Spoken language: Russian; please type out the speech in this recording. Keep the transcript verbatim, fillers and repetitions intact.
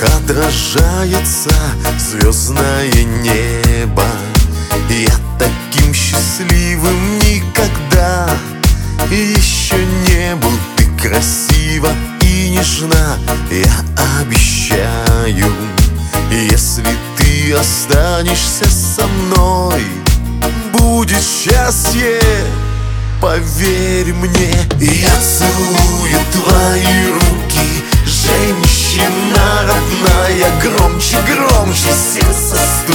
отражается звездное небо. Я таким счастливым никогда еще не был. Ты красива и нежна, я обещаю. Если ты останешься со мной, будет счастье, поверь мне. Я целую твои руки, женщина родная. Громче, громче сердце стучит.